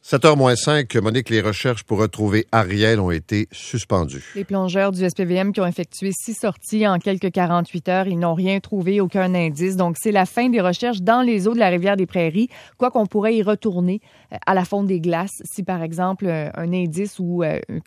7h moins 5, Monique, les recherches pour retrouver Ariel ont été suspendues. Les plongeurs du SPVM qui ont effectué 6 sorties en quelques 48 heures, ils n'ont rien trouvé, aucun indice. Donc, c'est la fin des recherches dans les eaux de la rivière des Prairies. Quoi qu'on pourrait y retourner à la fonte des glaces si, par exemple, un indice ou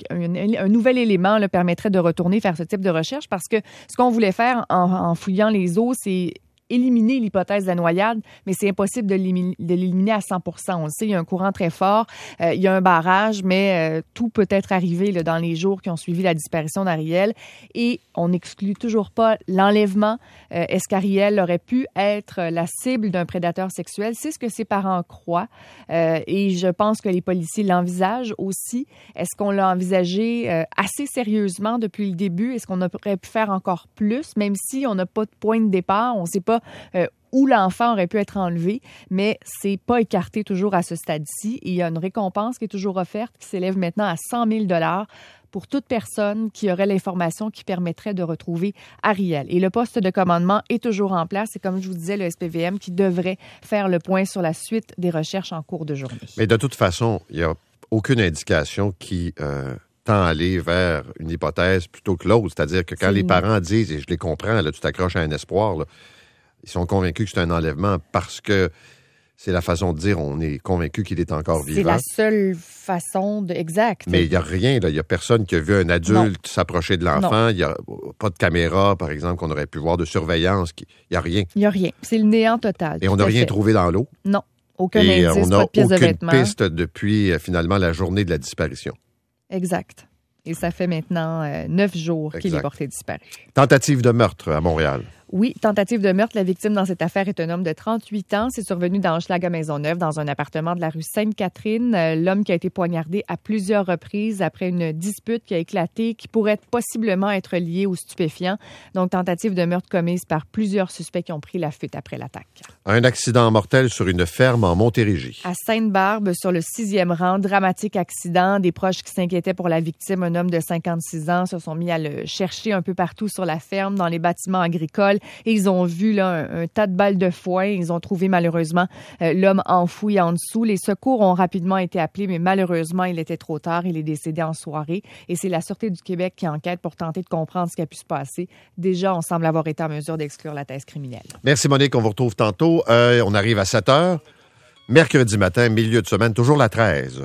un nouvel élément là, permettrait de retourner faire ce type de recherche. Parce que ce qu'on voulait faire en fouillant les eaux, c'est éliminer l'hypothèse de la noyade, mais c'est impossible de l'éliminer à 100%. On le sait, il y a un courant très fort, il y a un barrage, mais tout peut être arrivé là, dans les jours qui ont suivi la disparition d'Ariel. Et on n'exclut toujours pas l'enlèvement. Est-ce qu'Ariel aurait pu être la cible d'un prédateur sexuel? C'est ce que ses parents croient. Et je pense que les policiers l'envisagent aussi. Est-ce qu'on l'a envisagé assez sérieusement depuis le début? Est-ce qu'on aurait pu faire encore plus? Même si on n'a pas de point de départ, on ne sait pas où l'enfant aurait pu être enlevé, mais c'est pas écarté toujours à ce stade-ci. Et il y a une récompense qui est toujours offerte, qui s'élève maintenant à 100 000 $ pour toute personne qui aurait l'information qui permettrait de retrouver Ariel. Et le poste de commandement est toujours en place. Et comme je vous disais, le SPVM qui devrait faire le point sur la suite des recherches en cours de journée. Mais de toute façon, il n'y a aucune indication qui tend à aller vers une hypothèse plutôt que l'autre. C'est-à-dire que quand les parents disent, et je les comprends, là, tu t'accroches à un espoir, là, ils sont convaincus que c'est un enlèvement parce que c'est la façon de dire on est convaincu qu'il est encore vivant. C'est la seule façon de... Exact. Mais il n'y a rien, là. Il n'y a personne qui a vu un adulte s'approcher de l'enfant. Il n'y a pas de caméra, par exemple, qu'on aurait pu voir, de surveillance. Il n'y a rien. Il n'y a rien. C'est le néant total. Et on n'a rien trouvé dans l'eau. Non. Aucun indice, pas de pièce de vêtement. On n'a aucune piste depuis, finalement, la journée de la disparition. Exact. Et ça fait maintenant 9 jours qu'il est porté disparu. Tentative de meurtre à Montréal. Oui, tentative de meurtre. La victime dans cette affaire est un homme de 38 ans. C'est survenu dans Hochelaga-Maisonneuve, dans un appartement de la rue Sainte-Catherine. L'homme qui a été poignardé à plusieurs reprises après une dispute qui a éclaté, qui pourrait possiblement être liée aux stupéfiants. Donc, tentative de meurtre commise par plusieurs suspects qui ont pris la fuite après l'attaque. Un accident mortel sur une ferme en Montérégie. À Sainte-Barbe, sur le 6e rang, dramatique accident. Des proches qui s'inquiétaient pour la victime, un homme de 56 ans, se sont mis à le chercher un peu partout sur la ferme, dans les bâtiments agricoles. Et ils ont vu là, un tas de balles de foin. Ils ont trouvé malheureusement l'homme enfoui en dessous. Les secours ont rapidement été appelés, mais malheureusement, il était trop tard. Il est décédé en soirée. Et c'est la Sûreté du Québec qui enquête pour tenter de comprendre ce qui a pu se passer. Déjà, on semble avoir été en mesure d'exclure la thèse criminelle. Merci Monique, on vous retrouve tantôt. On arrive à 7h. Mercredi matin, milieu de semaine, toujours la 13.